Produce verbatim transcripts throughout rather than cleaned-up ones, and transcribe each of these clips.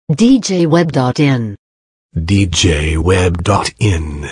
D J Web dot in. D J Web dot in.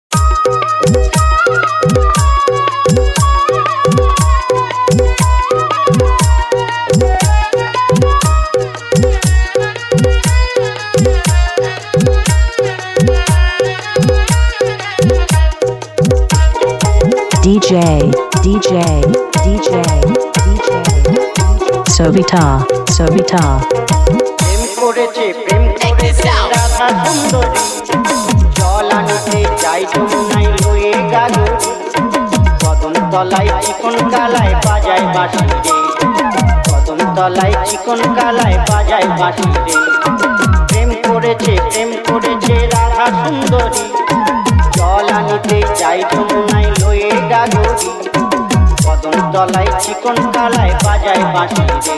D J, D J, D J, D J, Sovita, Sovita. প্রেম করেছে প্রেম করেছে রাধা সুন্দরী জল আনিতে যাই যমুনাই লয়ে গাগর কদম তলায় চিকন কালায় বাজায় বাঁশি রে কদম তলায় চিকন কালায় বাজায় বাঁশি রে প্রেম করেছে প্রেম করেছে রাধা সুন্দরী জল আনিতে যাই যমুনাই লয়ে গাগরি কদম তলায় চিকন কালায় বাজায় বাঁশি রে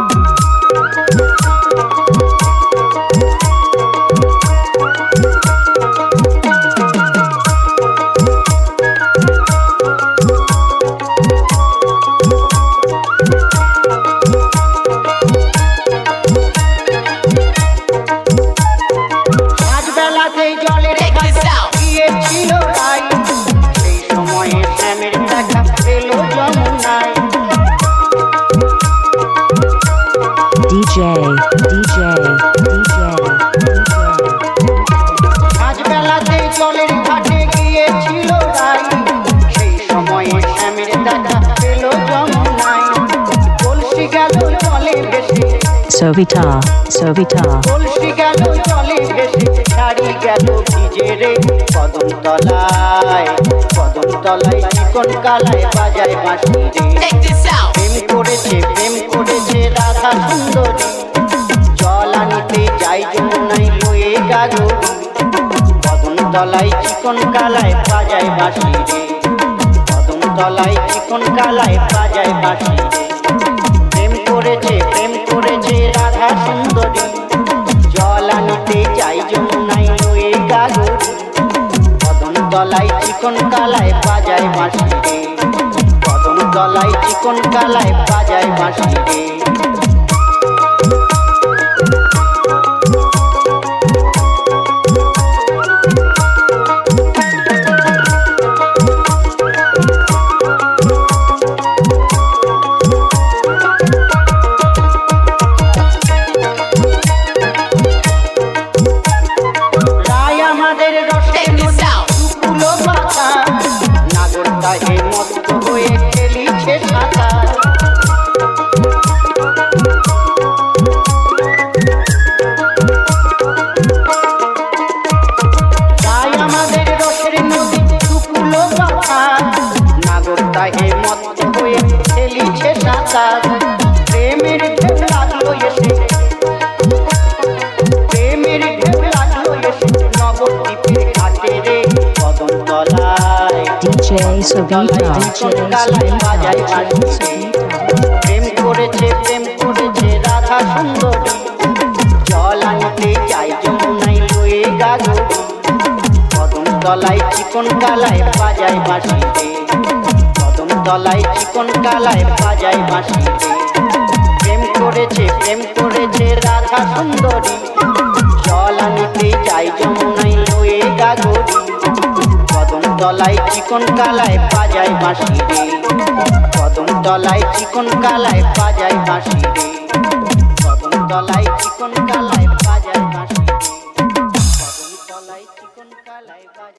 D J, D J, D J, আজ বেলাতে জলের ঘাটে গিয়েছিল রাই সেই সময়ে শ্যামের দেখা পেল যমুনায় কলসি গেল জলে ভেসে Sovita, Sovita. কলসি গেল জলে ভেসে শাড়ি গেল ভিজে রে কদম তলায় কদম তলায় চিকন কালায় বাজায় বাঁশি রে প্রেম করেছে প্রেম করেছে রাধা সুন্দরী জল আনিতে যাই যমুনাই লয়ে গাগরি কদম তলায় চিকন কালায় বাজায় বাঁশি রে কদম তলায় চিকন কালায় বাজায় বাঁশি রে প্রেম করেছে প্রেম করেছে রাধা সুন্দরী জল আনিতে যাই যমুনাই লয়ে গাগরি কদম তলায় চিকন কালায় বাজায় বাঁশি রে কদম তলায় চিকন কালায় বাজায় বাঁশি রে প্রেমের ঢেউ লাগলো এসে প্রেমের ঢেউ লাগলো এসে নবদ্বীপের ঘাটে রে কদম তলায় D J Sovita, D J বাজায় বাঁশি রে প্রেম করেছে প্রেম করেছে রাধা সুন্দরী জল আনিতে যাই যমুনাই লয়ে গাগরি কদম তলায় চিকন কালায় বাজায় বাঁশি রে কদম তলায় চিকন কালায় বাজায় বাঁশি রে প্রেম করেছে প্রেম করেছে রাধা সুন্দরী জল আনিতে যাই যমুনাই লয়ে গাগরি কদম তলায় চিকন কালায় বাজায় বাঁশি রে কদম তলায় চিকন কালায় বাজায় বাঁশি রে কদম তলায় চিকন কালায় বাজায় বাঁশি রে কদম তলায় চিকন কালায় বাজায়